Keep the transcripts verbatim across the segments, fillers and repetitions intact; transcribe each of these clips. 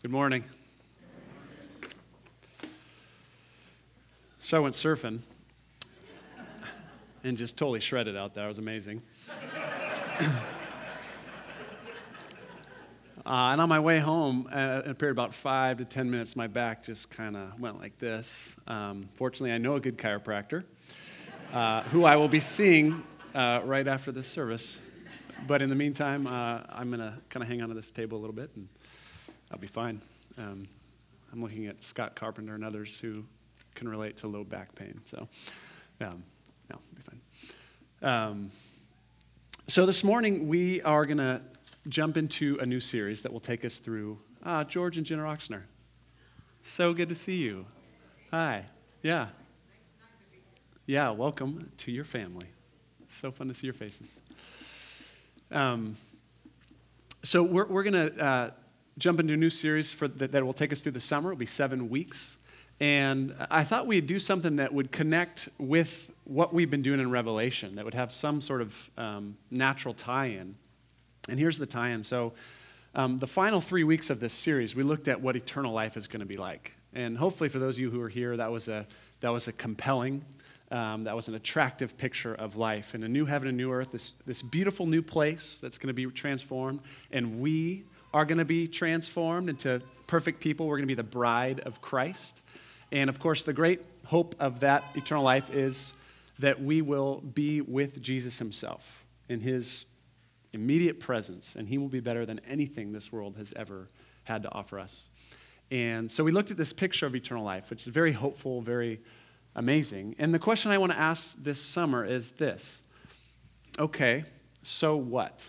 Good morning. So I went surfing and just totally shredded out there. It was amazing. uh, and on my way home, uh, in a period of about five to ten minutes, my back just kind of went like this. Um, fortunately, I know a good chiropractor uh, who I will be seeing uh, right after this service. But in the meantime, uh, I'm going to kind of hang onto this table a little bit, and I'll be fine. Um, I'm looking at Scott Carpenter and others who can relate to low back pain. So, um, no, I'll be fine. Um, so this morning, we are going to jump into a new series that will take us through uh, George and Jenna Roxner. So good to see you. Hi. Yeah. Yeah, welcome to your family. So fun to see your faces. Um, so we're we're going to uh, jump into a new series for that, that will take us through the summer. It'll be seven weeks. And I thought we'd do something that would connect with what we've been doing in Revelation, that would have some sort of um, natural tie-in. And here's the tie-in. So um, the final three weeks of this series, we looked at what eternal life is going to be like. And hopefully for those of you who are here, that was a that was a compelling Um, that was an attractive picture of life in a new heaven and new earth, this, this beautiful new place that's going to be transformed, and we are going to be transformed into perfect people. We're going to be the bride of Christ. And of course, the great hope of that eternal life is that we will be with Jesus himself in his immediate presence, and he will be better than anything this world has ever had to offer us. And so we looked at this picture of eternal life, which is very hopeful, very amazing. And the question I want to ask this summer is this. Okay, so what?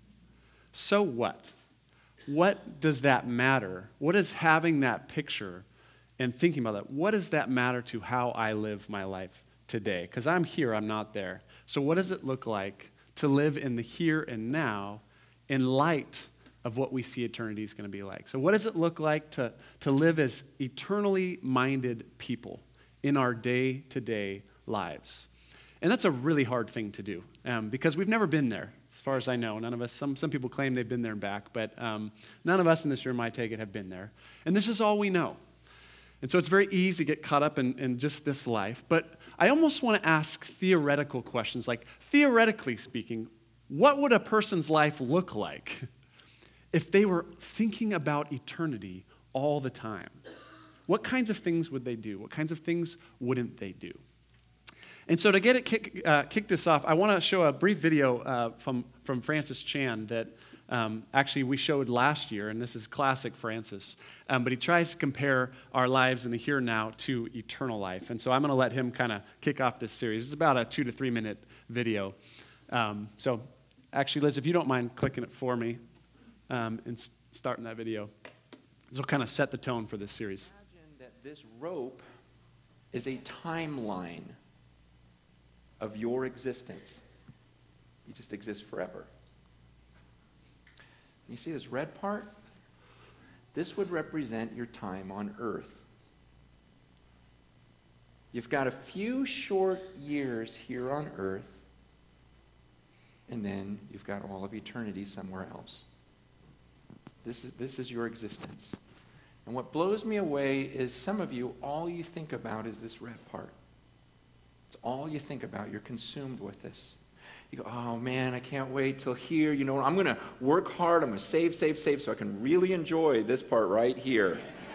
So what? What does that matter? What is having that picture and thinking about that? What does that matter to how I live my life today? Because I'm here, I'm not there. So what does it look like to live in the here and now in light of what we see eternity is going to be like? So what does it look like to, to live as eternally minded people in our day-to-day lives? And that's a really hard thing to do um, because we've never been there, as far as I know. None of us, some, some people claim they've been there and back, but um, none of us in this room, I take it, have been there. And this is all we know. And so it's very easy to get caught up in, in just this life. But I almost want to ask theoretical questions, like theoretically speaking, what would a person's life look like if they were thinking about eternity all the time? What kinds of things would they do? What kinds of things wouldn't they do? And so to get it kick, uh, kick this off, I want to show a brief video uh, from, from Francis Chan that um, actually we showed last year, and this is classic Francis, um, but he tries to compare our lives in the here and now to eternal life. And so I'm going to let him kind of kick off this series. It's about a two to three minute video. Um, so actually, Liz, if you don't mind clicking it for me um, and s- starting that video, this will kind of set the tone for this series. This rope is a timeline of your existence. You just exist forever. You see this red part? This would represent your time on earth. You've got a few short years here on earth, and then you've got all of eternity somewhere else. This is, this is your existence. And what blows me away is some of you, all you think about is this red part. It's all you think about. You're consumed with this. You go, oh man, I can't wait till here. You know, I'm going to work hard. I'm going to save, save, save so I can really enjoy this part right here.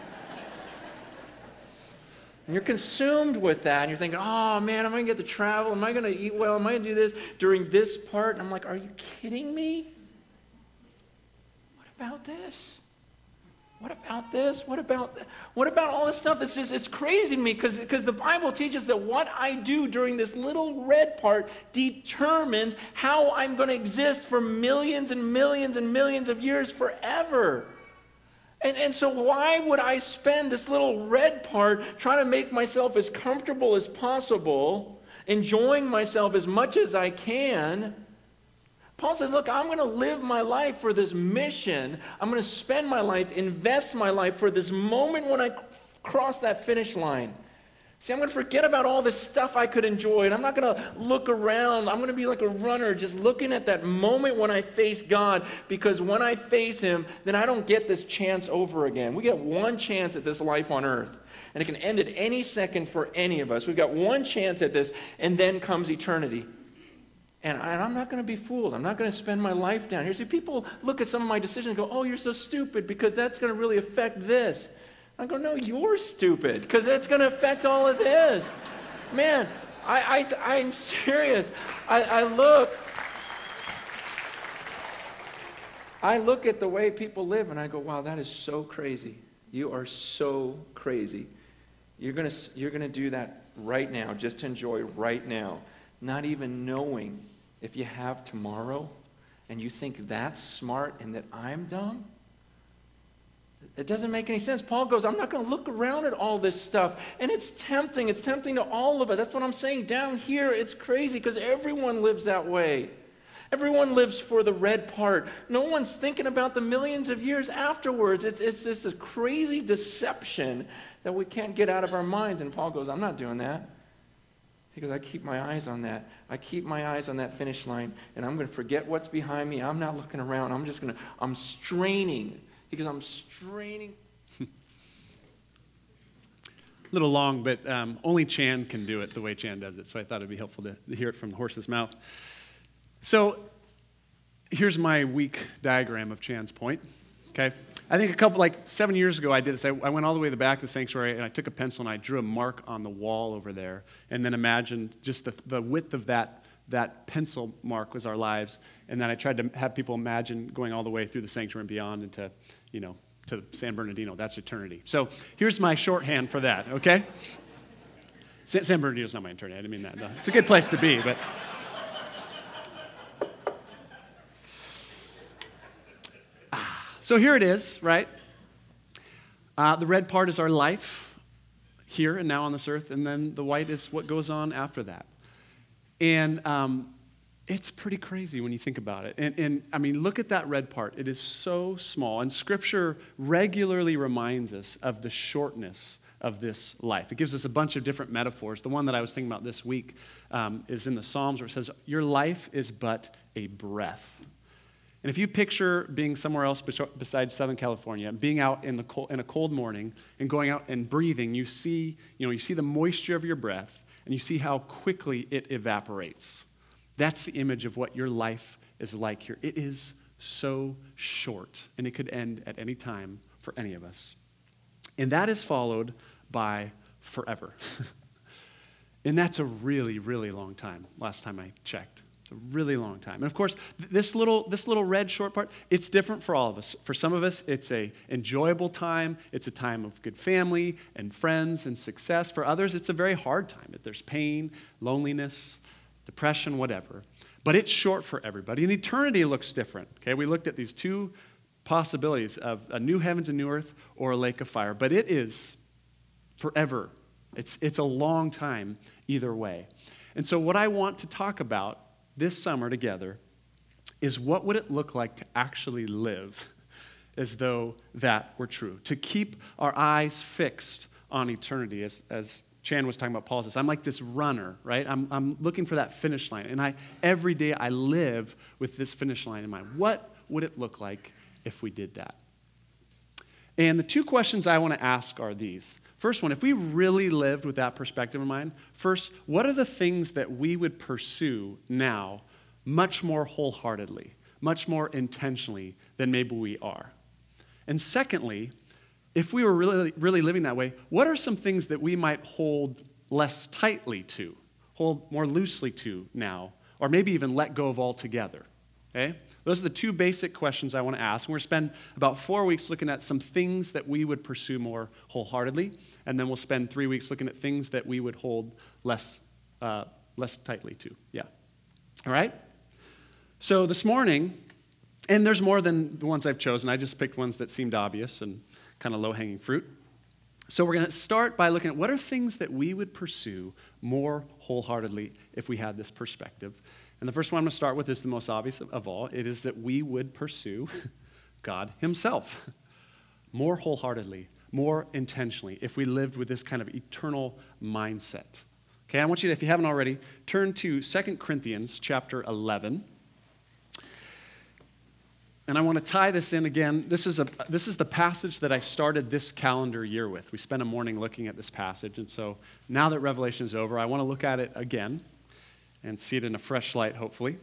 And you're consumed with that. And you're thinking, oh man, am I going to get to travel? Am I going to eat well? Am I going to do this during this part? And I'm like, are you kidding me? What about this? What about this? What about what about all this stuff? It's just it's crazy to me because because the Bible teaches that what I do during this little red part determines how I'm going to exist for millions and millions and millions of years forever. And and so why would I spend this little red part trying to make myself as comfortable as possible, enjoying myself as much as I can? Paul says, look, I'm going to live my life for this mission. I'm going to spend my life, invest my life for this moment when I cross that finish line. See, I'm going to forget about all this stuff I could enjoy, and I'm not going to look around. I'm going to be like a runner, just looking at that moment when I face God, because when I face him, then I don't get this chance over again. We get one chance at this life on earth, and it can end at any second for any of us. We've got one chance at this, and then comes eternity. And, I, and I'm not going to be fooled. I'm not going to spend my life down here. See, people look at some of my decisions and go, oh, you're so stupid because that's going to really affect this. I go, no, you're stupid, because it's going to affect all of this. Man, I, I, I'm serious. I, I look, I look at the way people live, and I go, wow, that is so crazy. You are so crazy. You're going to, you're going to do that right now, just to enjoy right now, not even knowing if you have tomorrow, and you think that's smart and that I'm dumb. It doesn't make any sense. Paul goes, I'm not going to look around at all this stuff. And it's tempting. It's tempting to all of us. That's what I'm saying. Down here, it's crazy because everyone lives that way. Everyone lives for the red part. No one's thinking about the millions of years afterwards. It's, it's just this crazy deception that we can't get out of our minds. And Paul goes, I'm not doing that. He goes, I keep my eyes on that. I keep my eyes on that finish line, and I'm going to forget what's behind me. I'm not looking around. I'm just going to, I'm straining. Because I'm straining. A little long, but um, only Chan can do it the way Chan does it, so I thought it'd be helpful to, to hear it from the horse's mouth. So here's my weak diagram of Chan's point, okay? I think a couple, like seven years ago I did this. I, I went all the way to the back of the sanctuary, and I took a pencil and I drew a mark on the wall over there, and then imagined just the, the width of that that pencil mark was our lives, and then I tried to have people imagine going all the way through the sanctuary and beyond into, you know, to San Bernardino. That's eternity. So here's my shorthand for that, okay? San, San Bernardino's not my eternity. I didn't mean that. No. It's a good place to be, but... So here it is, right? Uh, the red part is our life here and now on this earth, and then the white is what goes on after that. And um, it's pretty crazy when you think about it. And, and, I mean, look at that red part. It is so small. And Scripture regularly reminds us of the shortness of this life. It gives us a bunch of different metaphors. The one that I was thinking about this week um, is in the Psalms, where it says, your life is but a breath. And if you picture being somewhere else besides Southern California, being out in, the cold, in a cold morning and going out and breathing, you see, you know, you see the moisture of your breath, and you see how quickly it evaporates. That's the image of what your life is like here. It is so short, and it could end at any time for any of us. And that is followed by forever. And that's a really, really long time, last time I checked. It's a really long time. And of course, this little this little red short part, it's different for all of us. For some of us, it's a enjoyable time. It's a time of good family and friends and success. For others, it's a very hard time. There's pain, loneliness, depression, whatever. But it's short for everybody. And eternity looks different. Okay, we looked at these two possibilities of a new heavens and new earth or a lake of fire. But it is forever. It's it's a long time either way. And so what I want to talk about this summer together is what would it look like to actually live as though that were true, to keep our eyes fixed on eternity. As, as Chan was talking about, Paul says, I'm like this runner, right? I'm, I'm looking for that finish line, and I every day I live with this finish line in mind. What would it look like if we did that? And the two questions I want to ask are these. First one, if we really lived with that perspective in mind, first, what are the things that we would pursue now much more wholeheartedly, much more intentionally than maybe we are? And secondly, if we were really, really living that way, what are some things that we might hold less tightly to, hold more loosely to now, or maybe even let go of altogether? Okay? Those are the two basic questions I want to ask. We're going to spend about four weeks looking at some things that we would pursue more wholeheartedly, and then we'll spend three weeks looking at things that we would hold less, uh, less tightly to. Yeah. All right? So this morning, and there's more than the ones I've chosen. I just picked ones that seemed obvious and kind of low-hanging fruit. So we're going to start by looking at what are things that we would pursue more wholeheartedly if we had this perspective. And the first one I'm going to start with is the most obvious of all. It is that we would pursue God himself more wholeheartedly, more intentionally if we lived with this kind of eternal mindset. Okay, I want you to, if you haven't already, turn to Second Corinthians chapter eleven. And I want to tie this in again. This is a this is the passage that I started this calendar year with. We spent a morning looking at this passage, and so now that Revelation is over, I want to look at it again and see it in a fresh light, hopefully.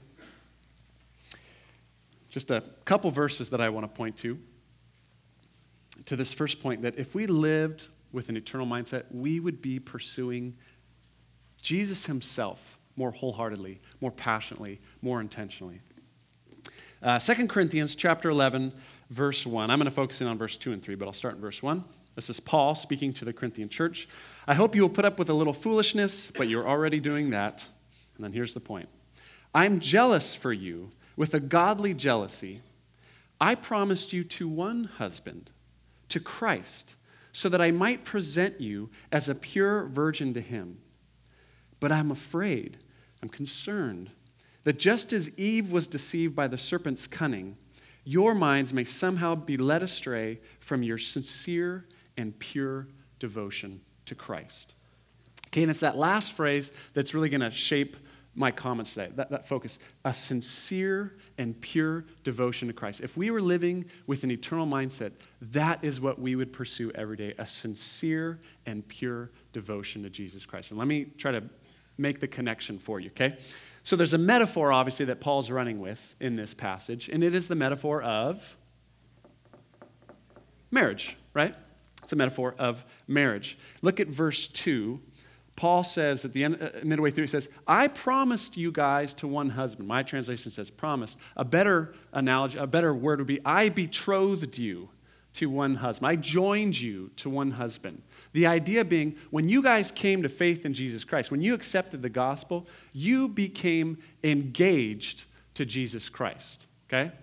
Just a couple verses that I want to point to, to this first point, that if we lived with an eternal mindset, we would be pursuing Jesus himself more wholeheartedly, more passionately, more intentionally. Uh, Second Corinthians chapter eleven, verse one. I'm going to focus in on verse two and three, but I'll start in verse one. This is Paul speaking to the Corinthian church. I hope you will put up with a little foolishness, but you're already doing that. And then here's the point. I'm jealous for you with a godly jealousy. I promised you to one husband, to Christ, so that I might present you as a pure virgin to him. But I'm afraid, I'm concerned, that just as Eve was deceived by the serpent's cunning, your minds may somehow be led astray from your sincere and pure devotion to Christ. Okay, and it's that last phrase that's really going to shape my comments today, that, that focus, a sincere and pure devotion to Christ. If we were living with an eternal mindset, that is what we would pursue every day, a sincere and pure devotion to Jesus Christ. And let me try to make the connection for you, okay? So there's a metaphor, obviously, that Paul's running with in this passage, and it is the metaphor of marriage, right? It's a metaphor of marriage. Look at verse two. Paul says at the end, uh, midway through, he says, I promised you guys to one husband. My translation says promised. A better analogy, a better word would be, I betrothed you to one husband. I joined you to one husband. The idea being, when you guys came to faith in Jesus Christ, when you accepted the gospel, you became engaged to Jesus Christ, okay?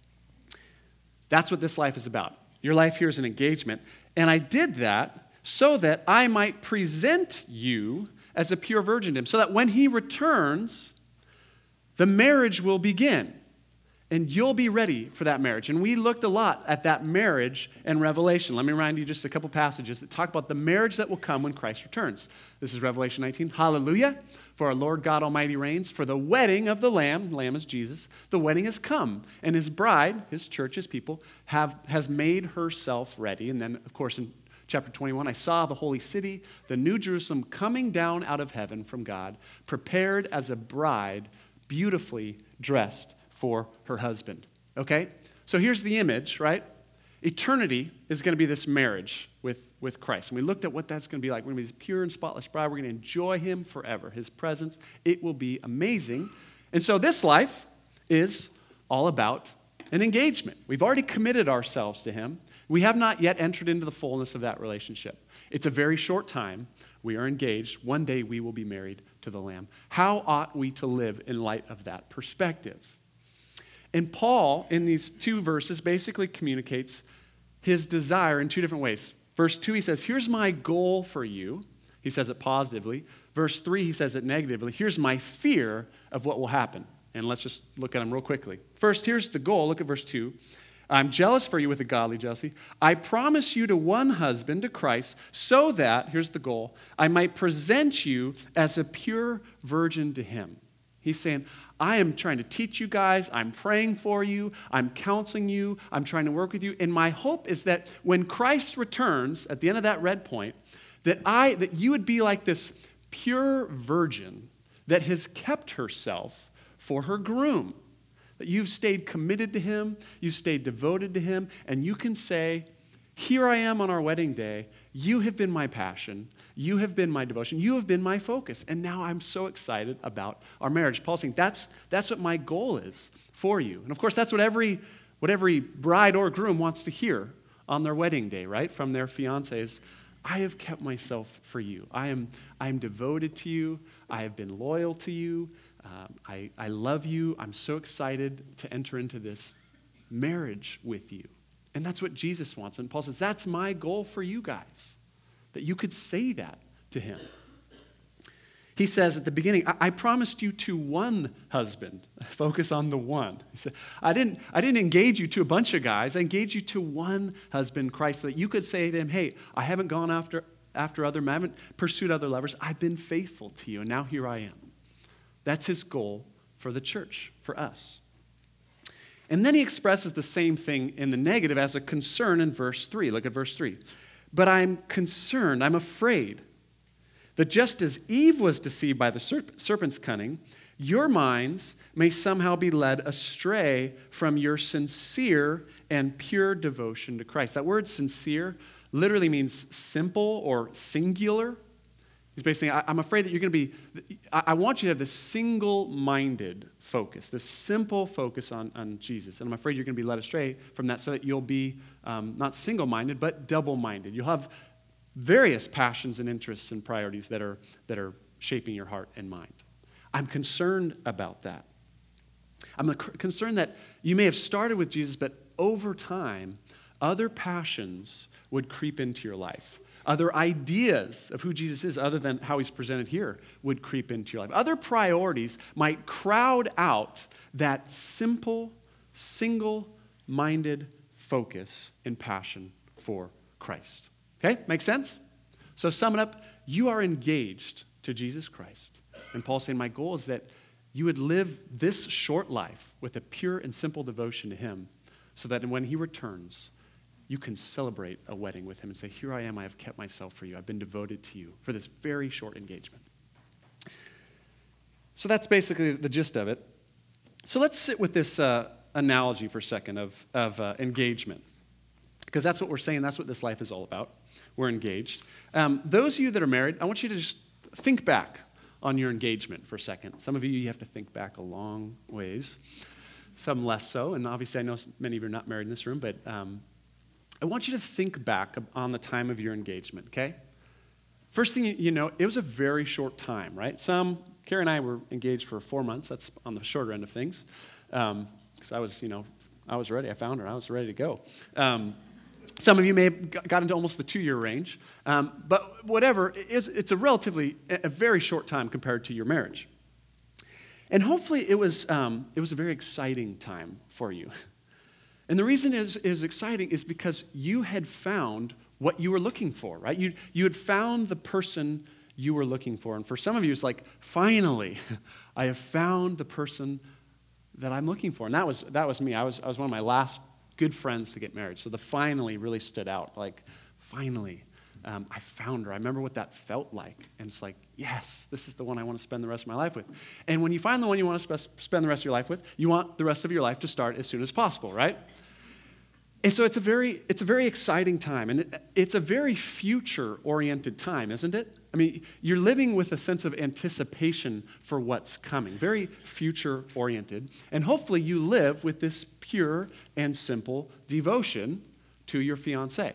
That's what this life is about. Your life here is an engagement. And I did that so that I might present you as a pure virgin to him, so that when he returns, the marriage will begin. And you'll be ready for that marriage. And we looked a lot at that marriage in Revelation. Let me remind you just a couple passages that talk about the marriage that will come when Christ returns. This is Revelation nineteen. Hallelujah, for our Lord God Almighty reigns. For the wedding of the Lamb, the Lamb is Jesus, the wedding has come. And his bride, his church, his people, have has made herself ready. And then, of course, in chapter twenty-one, I saw the holy city, the new Jerusalem, coming down out of heaven from God, prepared as a bride, beautifully dressed for her husband. Okay? So here's the image, right? Eternity is going to be this marriage with, with Christ. And we looked at what that's going to be like. We're going to be this pure and spotless bride. We're going to enjoy him forever. His presence, it will be amazing. And so this life is all about an engagement. We've already committed ourselves to him. We have not yet entered into the fullness of that relationship. It's a very short time. We are engaged. One day we will be married to the Lamb. How ought we to live in light of that perspective? And Paul, in these two verses, basically communicates his desire in two different ways. Verse two, he says, here's my goal for you. He says it positively. Verse three, he says it negatively. Here's my fear of what will happen. And let's just look at them real quickly. First, here's the goal. Look at verse two. I'm jealous for you with a godly jealousy. I promise you to one husband, to Christ, so that, here's the goal, I might present you as a pure virgin to him. He's saying, I am trying to teach you guys. I'm praying for you. I'm counseling you. I'm trying to work with you. And my hope is that when Christ returns at the end of that red point, that I that you would be like this pure virgin that has kept herself for her groom. That you've stayed committed to him, you've stayed devoted to him, and you can say, here I am on our wedding day. You have been my passion. You have been my devotion. You have been my focus. And now I'm so excited about our marriage. Paul's saying that's, that's what my goal is for you. And of course, that's what every, what every bride or groom wants to hear on their wedding day, right? From their fiancés. I have kept myself for you. I am, I am devoted to you. I have been loyal to you. Um, I, I love you. I'm so excited to enter into this marriage with you. And that's what Jesus wants. And Paul says, that's my goal for you guys, that you could say that to him. He says at the beginning, I, I promised you to one husband. Focus on the one. He said, I didn't, I didn't engage you to a bunch of guys. I engaged you to one husband, Christ, so that you could say to him, hey, I haven't gone after, after other men, I haven't pursued other lovers. I've been faithful to you, and now here I am. That's his goal for the church, for us. And then he expresses the same thing in the negative as a concern in verse three. Look at verse three. But I'm concerned, I'm afraid that just as Eve was deceived by the serp- serpent's cunning, your minds may somehow be led astray from your sincere and pure devotion to Christ. That word sincere literally means simple or singular. He's basically saying, I'm afraid that you're going to be, I want you to have this single-minded focus, this simple focus on, on Jesus. And I'm afraid you're going to be led astray from that so that you'll be um, not single-minded, but double-minded. You'll have various passions and interests and priorities that are, that are shaping your heart and mind. I'm concerned about that. I'm concerned that you may have started with Jesus, but over time, other passions would creep into your life. Other ideas of who Jesus is, other than how he's presented here, would creep into your life. Other priorities might crowd out that simple, single-minded focus and passion for Christ. Okay, make sense? So sum it up, you are engaged to Jesus Christ. And Paul's saying, my goal is that you would live this short life with a pure and simple devotion to him, so that when he returns, you can celebrate a wedding with him and say, here I am, I have kept myself for you. I've been devoted to you for this very short engagement. So that's basically the gist of it. So let's sit with this uh, analogy for a second of, of uh, engagement, because that's what we're saying. That's what this life is all about. We're engaged. Um, those of you that are married, I want you to just think back on your engagement for a second. Some of you, you have to think back a long ways. Some less so. And obviously, I know many of you are not married in this room, but um, I want you to think back on the time of your engagement, okay? First thing you know, it was a very short time, right? Some, Carrie and I were engaged for four months. That's on the shorter end of things. Because um, I was, you know, I was ready. I found her. I was ready to go. Um, some of you may have got into almost the two-year range. Um, but whatever, it's, it's a relatively, a very short time compared to your marriage. And hopefully it was, um, it was a very exciting time for you. And the reason it is, is exciting is because you had found what you were looking for, right? You, you had found the person you were looking for. And for some of you, it's like, finally, I have found the person that I'm looking for. And that was, that was me. I was, I was one of my last good friends to get married. So the finally really stood out. Like, finally, um, I found her. I remember what that felt like. And it's like, yes, this is the one I want to spend the rest of my life with. And when you find the one you want to spe- spend the rest of your life with, you want the rest of your life to start as soon as possible, right? And so it's a very, it's a very exciting time, and it, it's a very future-oriented time, isn't it? I mean, you're living with a sense of anticipation for what's coming, very future-oriented, and hopefully you live with this pure and simple devotion to your fiancé.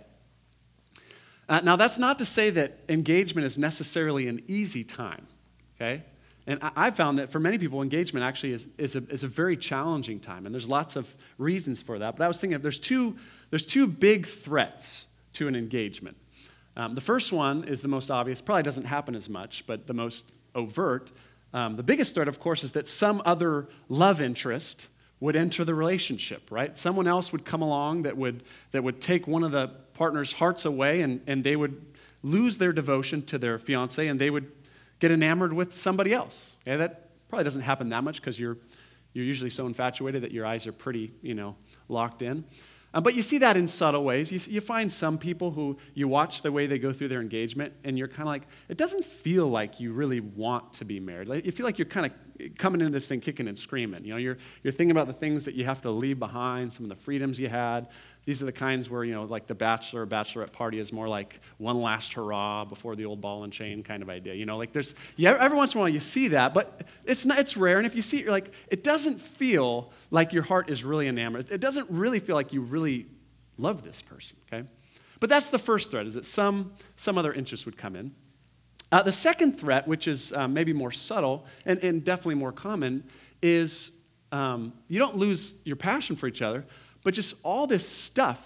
Uh, now, that's not to say that engagement is necessarily an easy time, okay? And I found that for many people, engagement actually is, is, a, is a very challenging time, and there's lots of reasons for that. But I was thinking, there's two, there's two big threats to an engagement. Um, the first one is the most obvious, probably doesn't happen as much, but the most overt. Um, the biggest threat, of course, is that some other love interest would enter the relationship, right? Someone else would come along that would, that would take one of the partner's hearts away, and, and they would lose their devotion to their fiancé, and they would get enamored with somebody else. Okay, that probably doesn't happen that much because you're you're usually so infatuated that your eyes are pretty, you know, locked in. Uh, but you see that in subtle ways. You, you find some people who you watch the way they go through their engagement, and you're kind of like, it doesn't feel like you really want to be married. Like, you feel like you're kind of coming into this thing kicking and screaming. You know, you're you're thinking about the things that you have to leave behind, some of the freedoms you had. These are the kinds where, you know, like the bachelor or bachelorette party is more like one last hurrah before the old ball and chain kind of idea. You know, like there's, yeah, every once in a while you see that, but it's not, it's rare. And if you see it, you're like, it doesn't feel like your heart is really enamored. It doesn't really feel like you really love this person, okay? But that's the first threat, is that some, some other interest would come in. Uh, the second threat, which is um, maybe more subtle and, and definitely more common, is um, you don't lose your passion for each other, but just all this stuff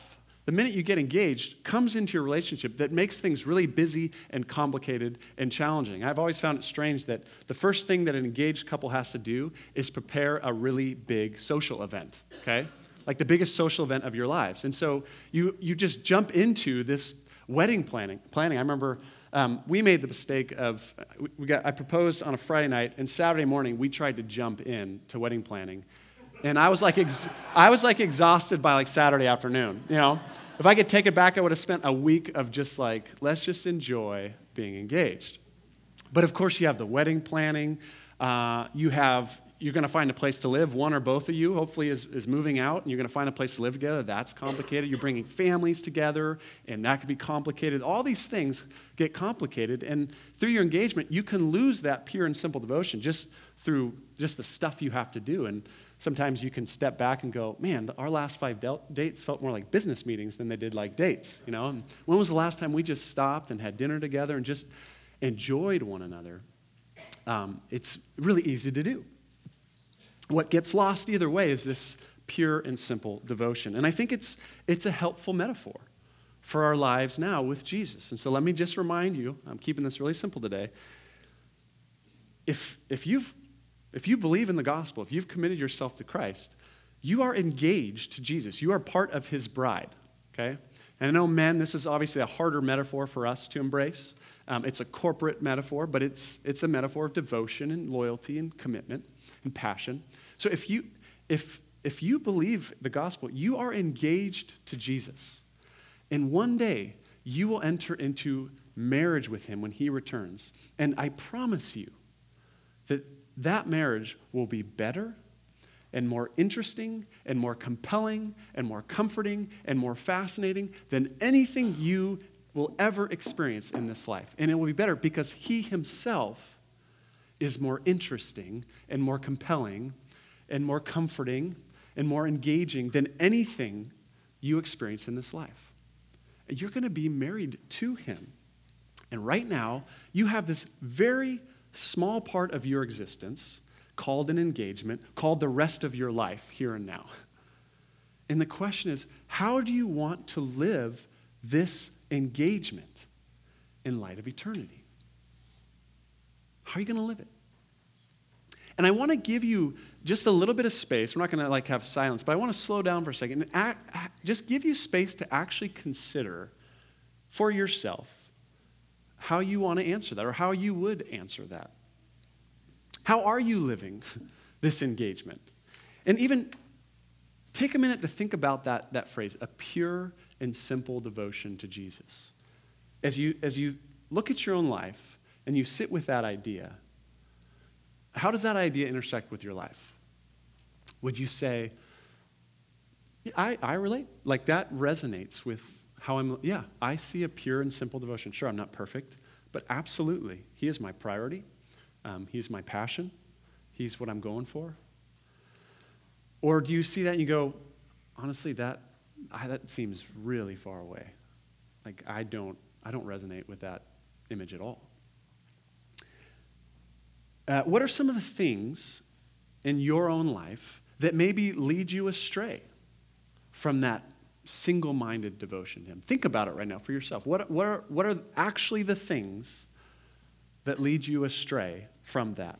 the minute you get engaged, comes into your relationship that makes things really busy and complicated and challenging. I've always found it strange that the first thing that an engaged couple has to do is prepare a really big social event, okay? Like the biggest social event of your lives. And so you you just jump into this wedding planning. Planning. I remember um, we made the mistake of, we got, I proposed on a Friday night, and Saturday morning we tried to jump in to wedding planning. And I was like, ex- I was like exhausted by like Saturday afternoon, you know? If I could take it back, I would have spent a week of just like, let's just enjoy being engaged. But of course, you have the wedding planning. Uh, you have, you're going to find a place to live. One or both of you, hopefully, is, is moving out, and you're going to find a place to live together. That's complicated. You're bringing families together, and that could be complicated. All these things get complicated, and through your engagement, you can lose that pure and simple devotion just through just the stuff you have to do. And sometimes you can step back and go, man, our last five del- dates felt more like business meetings than they did like dates, you know? And when was the last time we just stopped and had dinner together and just enjoyed one another? Um, it's really easy to do. What gets lost either way is this pure and simple devotion. And I think it's it's a helpful metaphor for our lives now with Jesus. And so let me just remind you, I'm keeping this really simple today. If if you've If you believe in the gospel, if you've committed yourself to Christ, you are engaged to Jesus. You are part of his bride, okay? And I know, men, this is obviously a harder metaphor for us to embrace. Um, it's a corporate metaphor, but it's it's a metaphor of devotion and loyalty and commitment and passion. So if you if if you believe the gospel, you are engaged to Jesus. And one day, you will enter into marriage with him when he returns. And I promise you that that marriage will be better and more interesting and more compelling and more comforting and more fascinating than anything you will ever experience in this life. And it will be better because he himself is more interesting and more compelling and more comforting and more engaging than anything you experience in this life. You're going to be married to him. And right now, you have this very small part of your existence called an engagement, called the rest of your life here and now. And the question is, how do you want to live this engagement in light of eternity? How are you going to live it? And I want to give you just a little bit of space. We're not going to like have silence, but I want to slow down for a second and act, act, just give you space to actually consider for yourself how you want to answer that or how you would answer that. How are you living this engagement? And even take a minute to think about that, that phrase, a pure and simple devotion to Jesus. As you, as you look at your own life and you sit with that idea, how does that idea intersect with your life? Would you say, yeah, I, I relate? Like that resonates with how I'm, yeah, I see a pure and simple devotion. Sure, I'm not perfect, but absolutely, he is my priority. Um, he's my passion. He's what I'm going for. Or do you see that and you go, honestly, that I, that seems really far away. Like I don't, I don't resonate with that image at all. Uh, what are some of the things in your own life that maybe lead you astray from that single-minded devotion to him? Think about it right now for yourself. What, what, are, what are actually the things that lead you astray from that?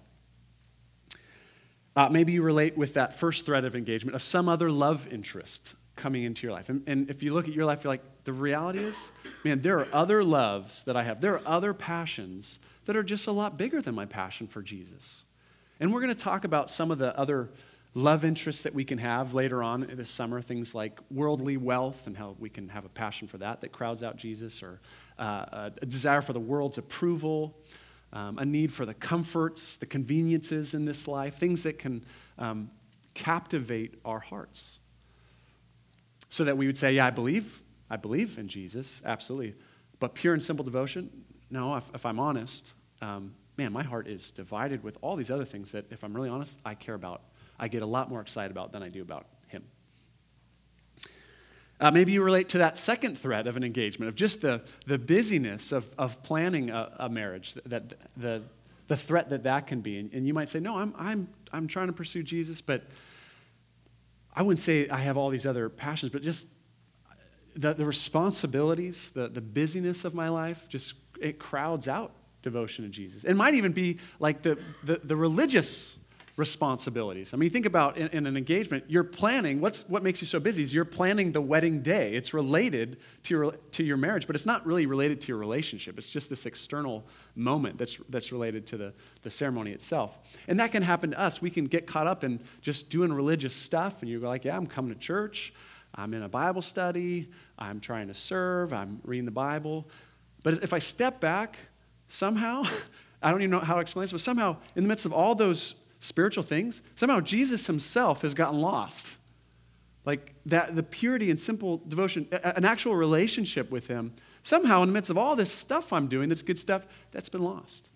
Uh, maybe you relate with that first thread of engagement of some other love interest coming into your life. And, and if you look at your life, you're like, the reality is, man, there are other loves that I have. There are other passions that are just a lot bigger than my passion for Jesus. And we're going to talk about some of the other love interests that we can have later on this summer, things like worldly wealth and how we can have a passion for that that crowds out Jesus, or uh, a desire for the world's approval, um, a need for the comforts, the conveniences in this life, things that can um, captivate our hearts. So that we would say, yeah, I believe, I believe in Jesus, absolutely. But pure and simple devotion, no, if, if I'm honest, um, man, my heart is divided with all these other things that, if I'm really honest, I care about. I get a lot more excited about than I do about him. Uh, maybe you relate to that second thread of an engagement, of just the, the busyness of, of planning a, a marriage, that the, the threat that that can be. And, and you might say, no, I'm, I'm, I'm trying to pursue Jesus, but I wouldn't say I have all these other passions, but just the, the responsibilities, the, the busyness of my life, just it crowds out devotion to Jesus. It might even be like the, the, the religious responsibilities. I mean, think about in, in an engagement, you're planning, what's what makes you so busy is you're planning the wedding day. It's related to your to your marriage, but it's not really related to your relationship. It's just this external moment that's that's related to the, the ceremony itself. And that can happen to us. We can get caught up in just doing religious stuff, and you go like, yeah, I'm coming to church, I'm in a Bible study, I'm trying to serve, I'm reading the Bible. But if I step back, somehow, I don't even know how to explain this, but somehow in the midst of all those spiritual things, somehow Jesus himself has gotten lost. Like that, the purity and simple devotion, an actual relationship with him, somehow in the midst of all this stuff I'm doing, this good stuff, that's been lost.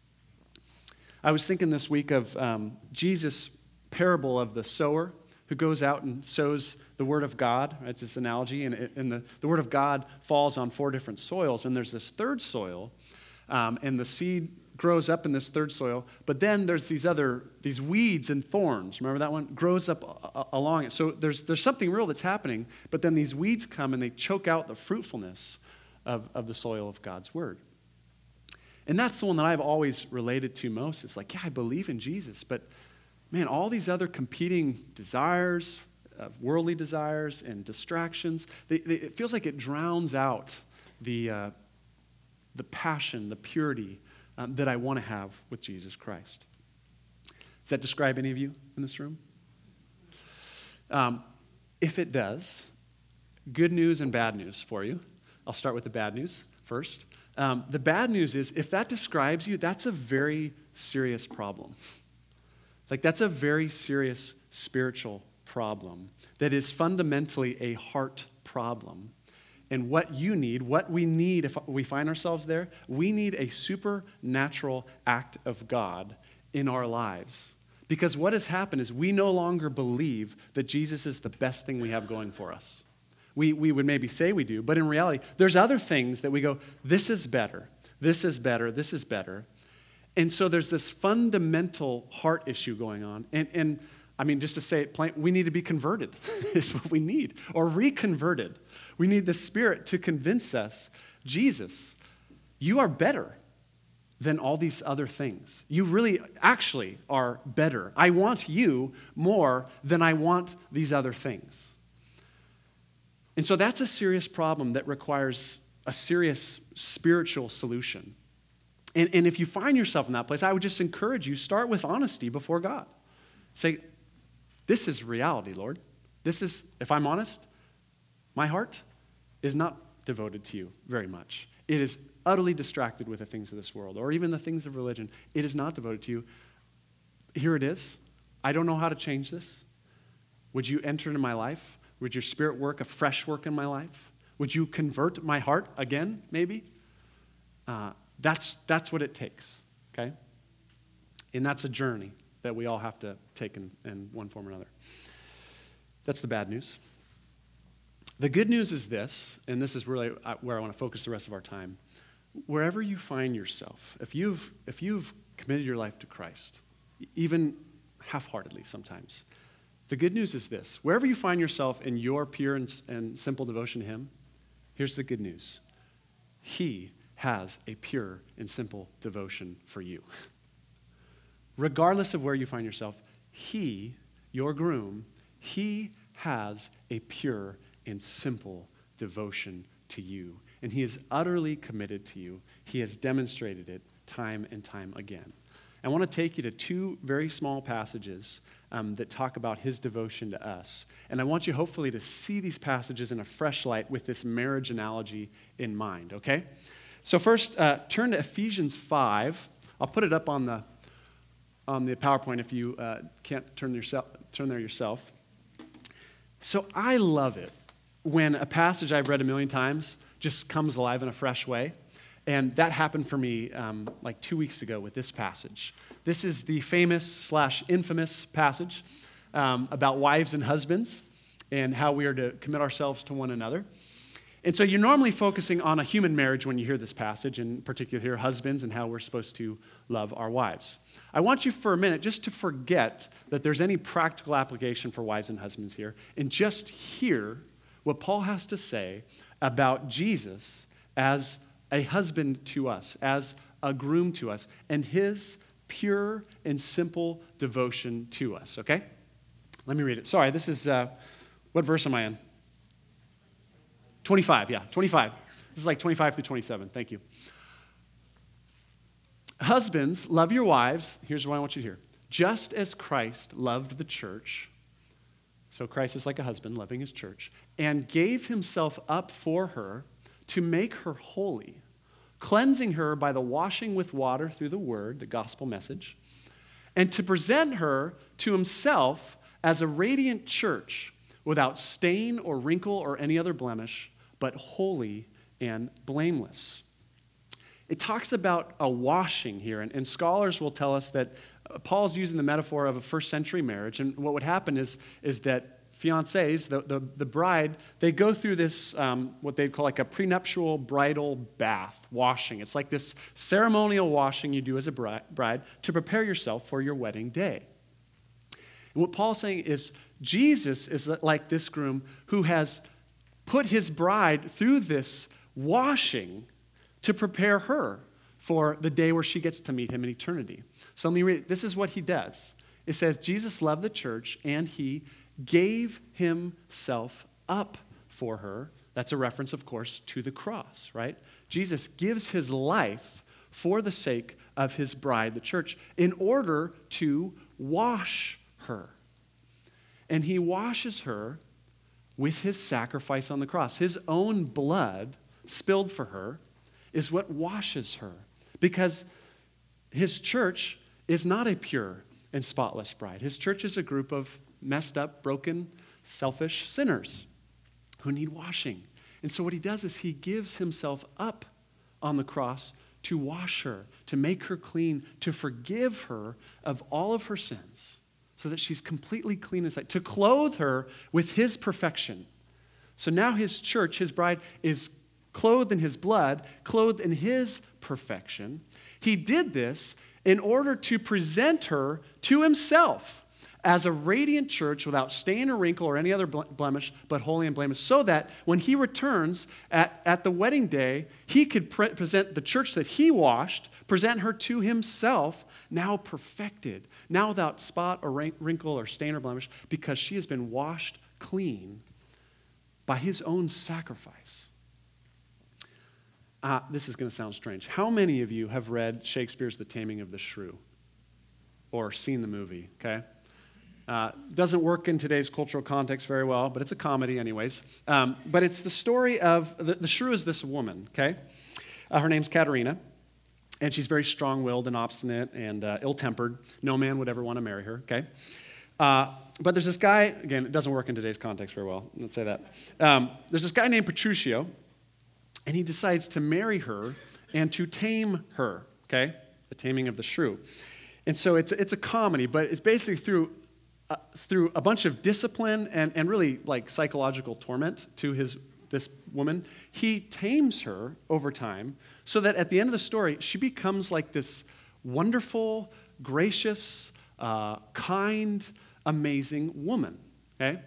I was thinking this week of um, Jesus' parable of the sower who goes out and sows the word of God. It's this analogy, and, it, and the, the word of God falls on four different soils, and there's this third soil, um, and the seed grows up in this third soil, but then there's these other, these weeds and thorns, remember that one? Grows up a- a- along it. So there's there's something real that's happening, but then these weeds come and they choke out the fruitfulness of, of the soil of God's word. And that's the one that I've always related to most. It's like, yeah, I believe in Jesus, but man, all these other competing desires, uh, worldly desires and distractions, they, they, it feels like it drowns out the, uh, the passion, the purity, Um, that I want to have with Jesus Christ. Does that describe any of you in this room? Um, if it does, good news and bad news for you. I'll start with the bad news first. Um, the bad news is if that describes you, that's a very serious problem. Like that's a very serious spiritual problem that is fundamentally a heart problem. And what you need, what we need if we find ourselves there, we need a supernatural act of God in our lives. Because what has happened is we no longer believe that Jesus is the best thing we have going for us. We, we would maybe say we do, but in reality, there's other things that we go, this is better, this is better, this is better. And so there's this fundamental heart issue going on. And, and I mean, just to say it plain, we need to be converted is what we need, or reconverted. We need the Spirit to convince us, Jesus, you are better than all these other things. You really actually are better. I want you more than I want these other things. And so that's a serious problem that requires a serious spiritual solution. And, and if you find yourself in that place, I would just encourage you, start with honesty before God. Say, this is reality, Lord. This is, if I'm honest, my heart is not devoted to you very much. It is utterly distracted with the things of this world, or even the things of religion. It is not devoted to you. Here it is. I don't know how to change this. Would you enter into my life? Would your Spirit work a fresh work in my life? Would you convert my heart again, maybe? Uh, that's, that's what it takes, okay? And that's a journey that we all have to take in, in one form or another. That's the bad news. The good news is this, and this is really where I want to focus the rest of our time. Wherever you find yourself, if you've, if you've committed your life to Christ, even half-heartedly sometimes, the good news is this. Wherever you find yourself in your pure and, and simple devotion to Him, here's the good news. He has a pure and simple devotion for you. Regardless of where you find yourself, He, your groom, He has a pure and simple devotion to you. And He is utterly committed to you. He has demonstrated it time and time again. I want to take you to two very small passages um, that talk about His devotion to us. And I want you hopefully to see these passages in a fresh light with this marriage analogy in mind, okay? So first, uh, turn to Ephesians five. I'll put it up on the on the PowerPoint if you uh, can't turn, yourself, turn there yourself. So I love it when a passage I've read a million times just comes alive in a fresh way. And that happened for me um, like two weeks ago with this passage. This is the famous slash infamous passage um, about wives and husbands and how we are to commit ourselves to one another. And so you're normally focusing on a human marriage when you hear this passage, in particular here, husbands and how we're supposed to love our wives. I want you for a minute just to forget that there's any practical application for wives and husbands here and just hear what Paul has to say about Jesus as a husband to us, as a groom to us, and his pure and simple devotion to us, okay? Let me read it. Sorry, this is, uh, what verse am I in? twenty-five, yeah, twenty-five. This is like twenty-five through twenty-seven. Thank you. Husbands, love your wives. Here's what I want you to hear. Just as Christ loved the church, so Christ is like a husband loving his church, and gave himself up for her to make her holy, cleansing her by the washing with water through the word, the gospel message, and to present her to himself as a radiant church without stain or wrinkle or any other blemish, but holy and blameless. It talks about a washing here, and, and scholars will tell us that Paul's using the metaphor of a first century marriage, and what would happen is, is that fiancés, the, the, the bride, they go through this, um, what they'd call like a prenuptial bridal bath washing. It's like this ceremonial washing you do as a bride, bride to prepare yourself for your wedding day. And what Paul's saying is Jesus is like this groom who has put his bride through this washing to prepare her for the day where she gets to meet him in eternity. So let me read it. This is what he does. It says, Jesus loved the church and he gave himself up for her. That's a reference, of course, to the cross, right? Jesus gives his life for the sake of his bride, the church, in order to wash her. And he washes her with his sacrifice on the cross. His own blood spilled for her is what washes her, because his church is not a pure and spotless bride. His church is a group of messed up, broken, selfish sinners who need washing. And so what he does is he gives himself up on the cross to wash her, to make her clean, to forgive her of all of her sins so that she's completely clean inside, to clothe her with his perfection. So now his church, his bride, is clothed in his blood, clothed in his perfection. He did this in order to present her to himself as a radiant church without stain or wrinkle or any other blemish, but holy and blameless, so that when he returns at, at the wedding day, he could pre- present the church that he washed, present her to himself, now perfected, now without spot or wrinkle or stain or blemish, because she has been washed clean by his own sacrifice. Uh, this is going to sound strange. How many of you have read Shakespeare's The Taming of the Shrew or seen the movie, okay? Uh, doesn't work in today's cultural context very well, but it's a comedy anyways. Um, but it's the story of, the, the shrew is this woman, okay? Uh, her name's Katerina, and she's very strong-willed and obstinate and uh, ill-tempered. No man would ever want to marry her, okay? Uh, but there's this guy, again, it doesn't work in today's context very well, let's say that. Um, there's this guy named Petruchio, and he decides to marry her and to tame her, okay? The taming of the shrew. And so it's, it's a comedy, but it's basically through uh, through a bunch of discipline and, and really like psychological torment to his this woman, he tames her over time so that at the end of the story, she becomes like this wonderful, gracious, uh, kind, amazing woman, okay?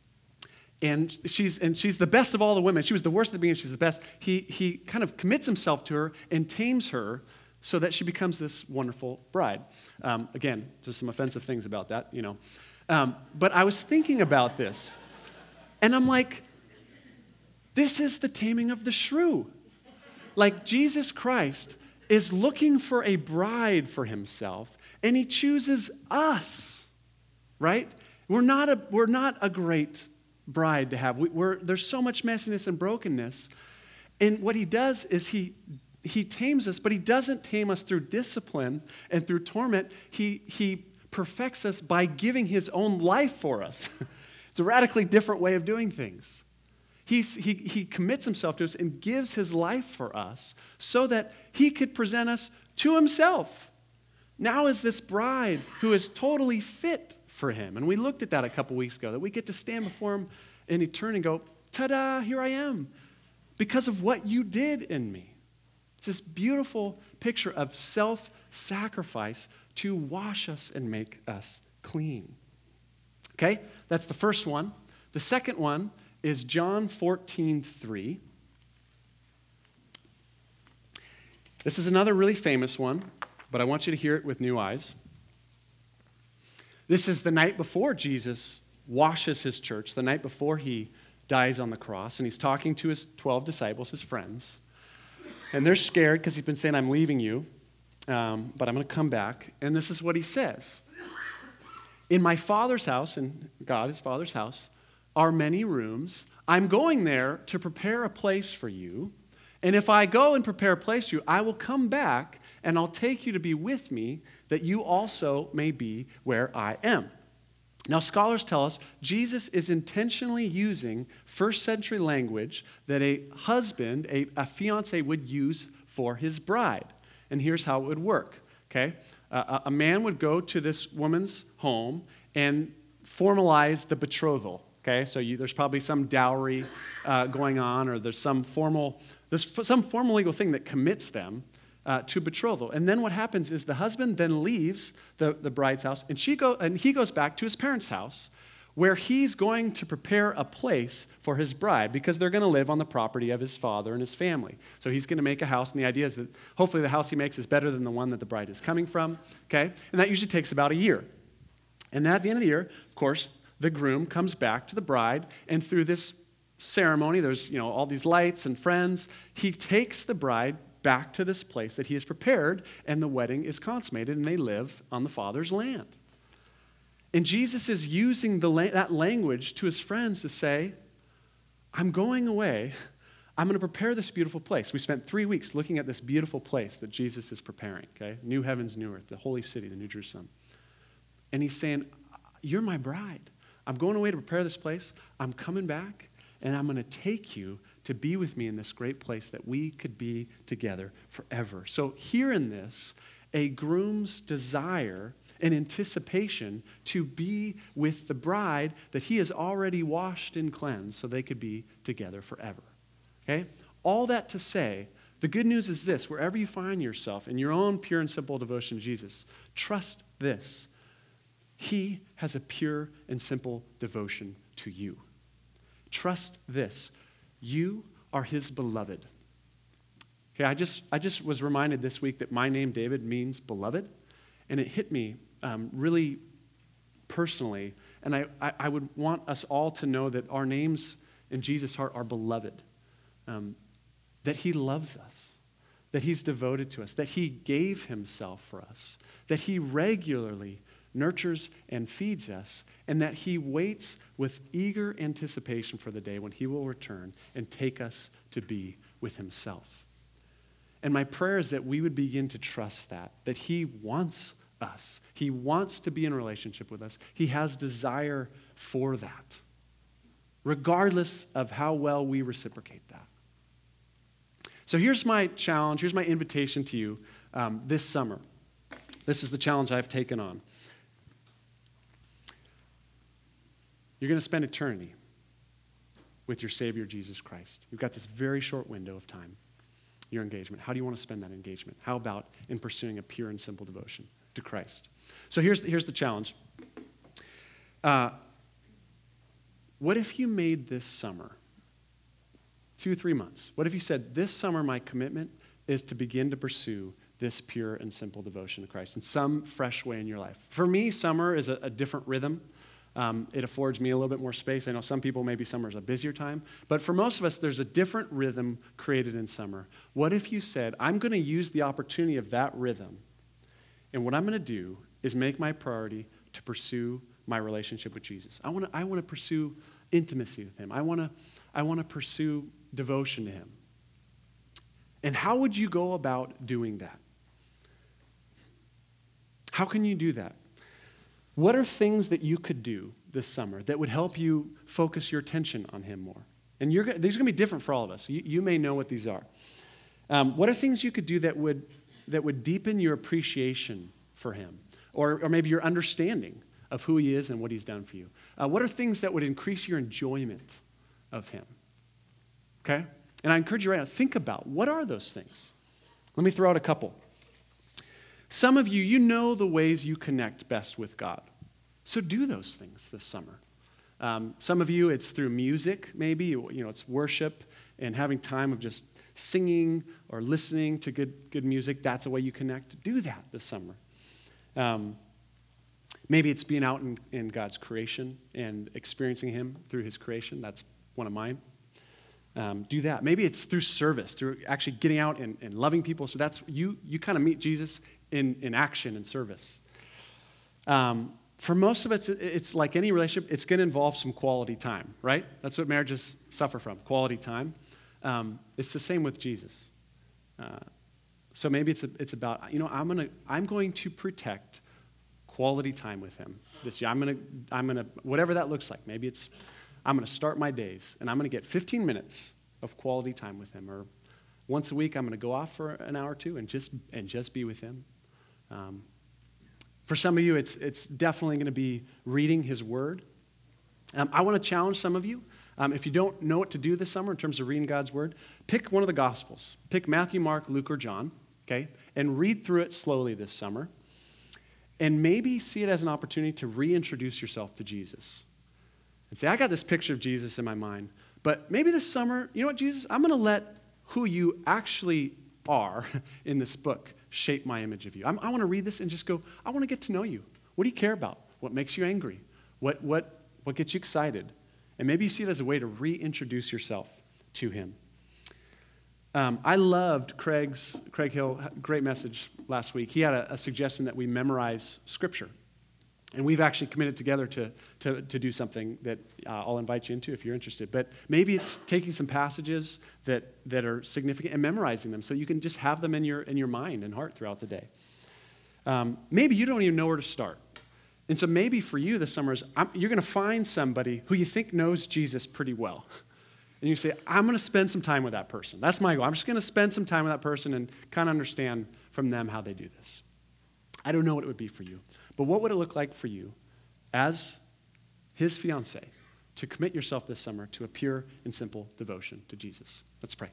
And she's and she's the best of all the women. She was the worst at the beginning, she's the best. He he kind of commits himself to her and tames her so that she becomes this wonderful bride. Um, again, just some offensive things about that, you know. Um, but I was thinking about this, and I'm like, this is the taming of the shrew. Like Jesus Christ is looking for a bride for himself, and he chooses us, right? We're not a, we're not a great bride to have. We, we're, there's so much messiness and brokenness. And what he does is he he tames us, but he doesn't tame us through discipline and through torment. He he perfects us by giving his own life for us. It's a radically different way of doing things. He's, he, he commits himself to us and gives his life for us so that he could present us to himself. Now is this bride who is totally fit for him. And we looked at that a couple weeks ago, that we get to stand before him in eternity and go, ta-da, here I am, because of what you did in me. It's this beautiful picture of self-sacrifice to wash us and make us clean. Okay, that's the first one. The second one is John fourteen three. This is another really famous one, but I want you to hear it with new eyes. This is the night before Jesus washes his church, the night before he dies on the cross, and he's talking to his twelve disciples, his friends. And they're scared because he's been saying, I'm leaving you, um, but I'm going to come back. And this is what he says. In my Father's house, and God, his Father's house, are many rooms. I'm going there to prepare a place for you. And if I go and prepare a place for you, I will come back and I'll take you to be with me, that you also may be where I am. Now, scholars tell us Jesus is intentionally using first century language that a husband, a, a fiancé would use for his bride. And here's how it would work, okay? Uh, a man would go to this woman's home and formalize the betrothal, okay? So you, there's probably some dowry uh, going on, or there's some formal, there's some formal legal thing that commits them Uh, to betrothal. And then what happens is the husband then leaves the, the bride's house, and she go and he goes back to his parents' house, where he's going to prepare a place for his bride, because they're going to live on the property of his father and his family. So he's going to make a house, and the idea is that hopefully the house he makes is better than the one that the bride is coming from, okay? And that usually takes about a year. And then at the end of the year, of course, the groom comes back to the bride, and through this ceremony, there's, you know, all these lights and friends, he takes the bride back to this place that he has prepared, and the wedding is consummated, and they live on the Father's land. And Jesus is using the la- that language to his friends to say, I'm going away. I'm going to prepare this beautiful place. We spent three weeks looking at this beautiful place that Jesus is preparing, okay? New heavens, new earth, the holy city, the New Jerusalem. And he's saying, you're my bride. I'm going away to prepare this place. I'm coming back, and I'm going to take you to be with me in this great place that we could be together forever. So here in this, a groom's desire and anticipation to be with the bride that he has already washed and cleansed so they could be together forever. Okay? All that to say, the good news is this: wherever you find yourself in your own pure and simple devotion to Jesus, trust this. He has a pure and simple devotion to you. Trust this. You are his beloved. Okay, I just I just was reminded this week that my name, David, means beloved, and it hit me um, really personally. And I, I, I would want us all to know that our names in Jesus' heart are beloved, um, that he loves us, that he's devoted to us, that he gave himself for us, that he regularly nurtures and feeds us, and that he waits with eager anticipation for the day when he will return and take us to be with himself. And my prayer is that we would begin to trust that, that he wants us. He wants to be in a relationship with us. He has desire for that, regardless of how well we reciprocate that. So here's my challenge, here's my invitation to you um, this summer. This is the challenge I've taken on. You're going to spend eternity with your Savior, Jesus Christ. You've got this very short window of time, your engagement. How do you want to spend that engagement? How about in pursuing a pure and simple devotion to Christ? So here's, here's the challenge. Uh, what if you made this summer, two, three months, what if you said, this summer my commitment is to begin to pursue this pure and simple devotion to Christ in some fresh way in your life? For me, summer is a, a different rhythm. Um, it affords me a little bit more space. I know some people, maybe summer is a busier time. But for most of us, there's a different rhythm created in summer. What if you said, I'm going to use the opportunity of that rhythm, and what I'm going to do is make my priority to pursue my relationship with Jesus. I want to I want to pursue intimacy with him. I want to I want to pursue devotion to him. And how would you go about doing that? How can you do that? What are things that you could do this summer that would help you focus your attention on him more? And you're, these are going to be different for all of us. You, you may know what these are. Um, what are things you could do that would, that would deepen your appreciation for him? Or, or maybe your understanding of who he is and what he's done for you? Uh, what are things that would increase your enjoyment of him? Okay? And I encourage you right now, think about, what are those things? Let me throw out a couple. Some of you, you know the ways you connect best with God. So do those things this summer. Um, some of you, it's through music, maybe. You know, it's worship and having time of just singing or listening to good, good music. That's a way you connect. Do that this summer. Um, maybe it's being out in, in God's creation and experiencing him through his creation. That's one of mine. Um, do that. Maybe it's through service, through actually getting out and, and loving people. So that's, you you kind of meet Jesus in, in action and service. Um, for most of it, it's like any relationship, it's going to involve some quality time, right? That's what marriages suffer from, quality time. Um, it's the same with Jesus. Uh, so maybe it's a, it's about, you know, I'm gonna I'm going to protect quality time with him this year. I'm gonna I'm gonna whatever that looks like. Maybe it's I'm gonna start my days and I'm gonna get fifteen minutes of quality time with him, or once a week I'm gonna go off for an hour or two and just and just be with him. Um, for some of you, it's it's definitely going to be reading his word. Um, I want to challenge some of you. Um, if you don't know what to do this summer in terms of reading God's word, pick one of the Gospels. Pick Matthew, Mark, Luke, or John, okay, and read through it slowly this summer. And maybe see it as an opportunity to reintroduce yourself to Jesus. And say, I got this picture of Jesus in my mind, but maybe this summer, you know what, Jesus, I'm going to let who you actually are in this book shape my image of you. I'm, I want to read this and just go, I want to get to know you. What do you care about? What makes you angry? What, what, what gets you excited? And maybe you see it as a way to reintroduce yourself to him. Um, I loved Craig's, Craig Hill, great message last week. He had a, a suggestion that we memorize Scripture. And we've actually committed together to, to, to do something that uh, I'll invite you into if you're interested. But maybe it's taking some passages that, that are significant and memorizing them so you can just have them in your, in your mind and heart throughout the day. Um, maybe you don't even know where to start. And so maybe for you this summer is I'm, you're going to find somebody who you think knows Jesus pretty well. And you say, I'm going to spend some time with that person. That's my goal. I'm just going to spend some time with that person and kind of understand from them how they do this. I don't know what it would be for you. But what would it look like for you as his fiancé to commit yourself this summer to a pure and simple devotion to Jesus? Let's pray.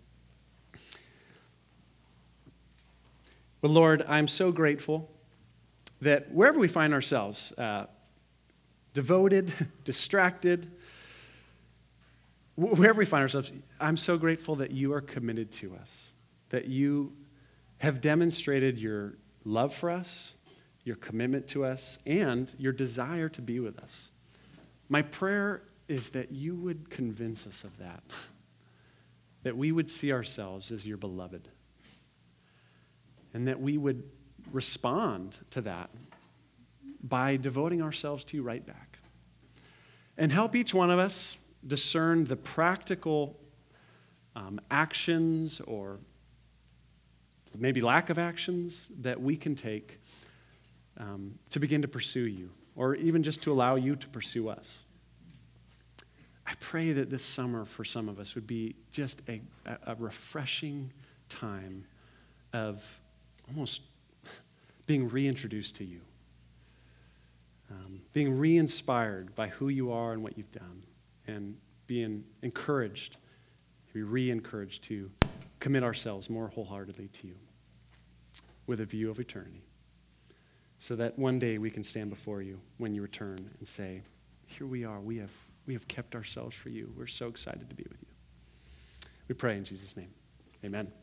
Well, Lord, I'm so grateful that wherever we find ourselves, uh, devoted, distracted, wherever we find ourselves, I'm so grateful that you are committed to us, that you have demonstrated your love for us, your commitment to us, and your desire to be with us. My prayer is that you would convince us of that, that we would see ourselves as your beloved, and that we would respond to that by devoting ourselves to you right back. And help each one of us discern the practical um, actions or maybe lack of actions that we can take um, to begin to pursue you, or even just to allow you to pursue us. I pray that this summer for some of us would be just a, a refreshing time of almost being reintroduced to you, um, being re-inspired by who you are and what you've done, and being encouraged, to be re-encouraged to commit ourselves more wholeheartedly to you with a view of eternity, so that one day we can stand before you when you return and say, here we are, we have, we have kept ourselves for you. We're so excited to be with you. We pray in Jesus' name. Amen.